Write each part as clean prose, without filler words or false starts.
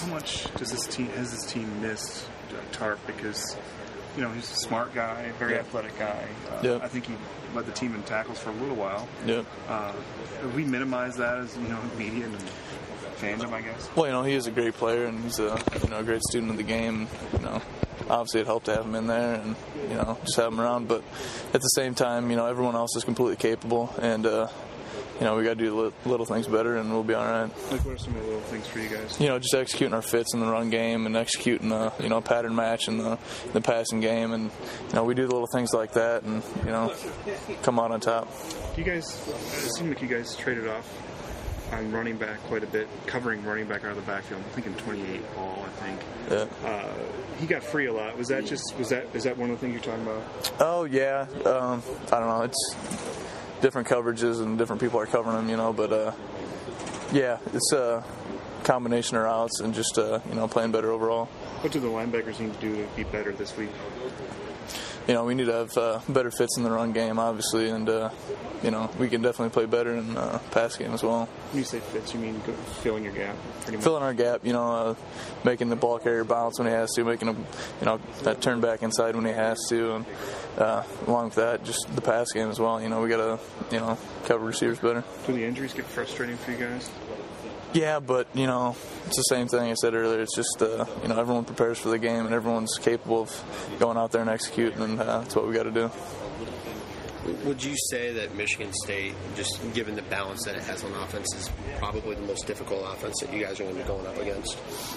much has this team missed Tarp? Because he's a smart guy, very athletic guy. I think he led the team in tackles for a little while. We minimize that as media and fans, I guess. Well, he is a great player, and he's a great student of the game. Obviously it helped to have him in there and just have him around. But at the same time, everyone else is completely capable, and we got to do the little things better, and we'll be all right. Like, what are some of the little things for you guys? Just executing our fits in the run game and executing a pattern match in the passing game, and we do the little things like that, and come out on top. You guys, it seemed like you guys traded off on running back quite a bit, covering running back out of the backfield. I'm thinking 28 ball, I think. Yeah. He got free a lot. Is that one of the things you're talking about? Oh yeah. I don't know. It's different coverages and different people are covering them, but yeah, it's a combination of routes and just playing better overall. What do the linebackers need to do to be better this week? We need to have better fits in the run game, obviously, and we can definitely play better in the pass game as well. When you say fits, you mean filling your gap, pretty much? Filling our gap, making the ball carrier bounce when he has to, making him, that turn back inside when he has to, and along with that, just the pass game as well. We got to, cover receivers better. Do the injuries get frustrating for you guys? Yeah, but, it's the same thing I said earlier. It's just, everyone prepares for the game and everyone's capable of going out there and executing, and that's what we got to do. Would you say that Michigan State, just given the balance that it has on offense, is probably the most difficult offense that you guys are going to be going up against?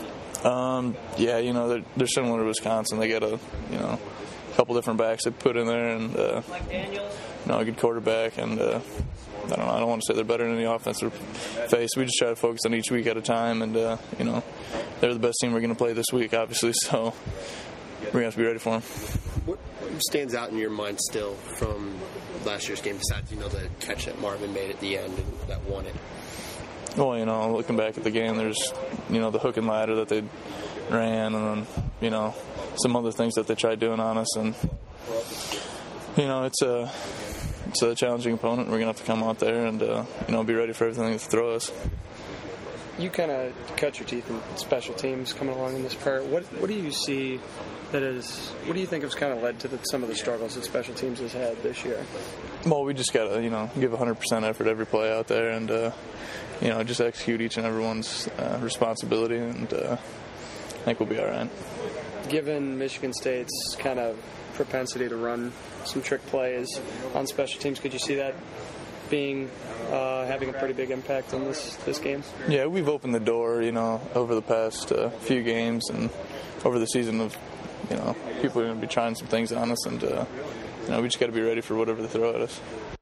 Yeah, they're similar to Wisconsin. They got a couple different backs they put in there, and a good quarterback, and I don't want to say they're better than the offense we face. We just try to focus on each week at a time, and they're the best team we're going to play this week, obviously, so we're going to have to be ready for them. What stands out in your mind still from last year's game, besides the catch that Marvin made at the end and that won it? Well, looking back at the game, there's the hook and ladder that they ran, and then some other things that they tried doing on us, and it's a challenging opponent. We're gonna have to come out there and be ready for everything to throw us. You kind of cut your teeth in special teams coming along in this part. What do you see that is? What do you think has kind of led to some of the struggles that special teams has had this year? Well, we just gotta give 100% effort every play out there, and just execute each and everyone's responsibility, and I think we'll be all right. Given Michigan State's kind of propensity to run some trick plays on special teams, could you see that being having a pretty big impact on this game? Yeah, we've opened the door, over the past few games and over the season of, people are going to be trying some things on us, and we just got to be ready for whatever they throw at us.